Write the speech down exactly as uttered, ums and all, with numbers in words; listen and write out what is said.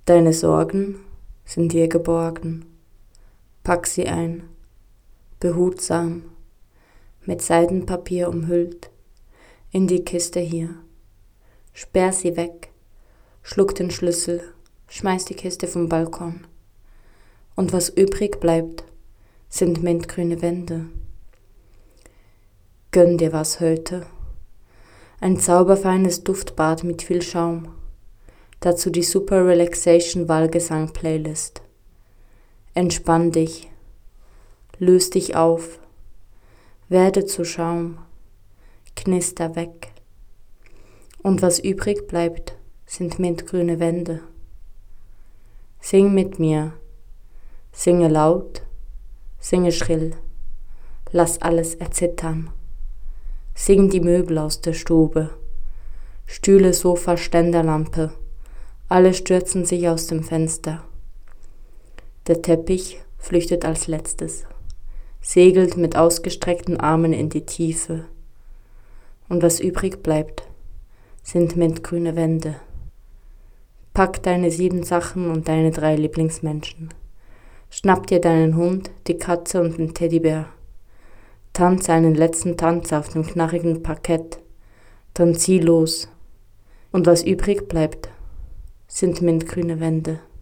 Deine Sorgen sind dir geborgen. Pack sie ein, behutsam, mit Seidenpapier umhüllt, in die Kiste hier. Sperr sie weg, schluck den Schlüssel, schmeiß die Kiste vom Balkon. Und was übrig bleibt, sind mintgrüne Wände. Gönn dir was heute. Ein zauberfeines Duftbad mit viel Schaum. Dazu die Super Relaxation Wahlgesang Playlist. Entspann dich, löse dich auf, werde zu Schaum, knister weg. Und was übrig bleibt, sind mintgrüne Wände. Sing mit mir, singe laut, singe schrill, lass alles erzittern. Sing die Möbel aus der Stube, Stühle, Sofa, Ständerlampe, alle stürzen sich aus dem Fenster. Der Teppich flüchtet als letztes, segelt mit ausgestreckten Armen in die Tiefe. Und was übrig bleibt, sind mintgrüne Wände. Pack deine sieben Sachen und deine drei Lieblingsmenschen. Schnapp dir deinen Hund, die Katze und den Teddybär. Tanz einen letzten Tanz auf dem knarrigen Parkett, dann zieh los. Und was übrig bleibt, sind mintgrüne Wände.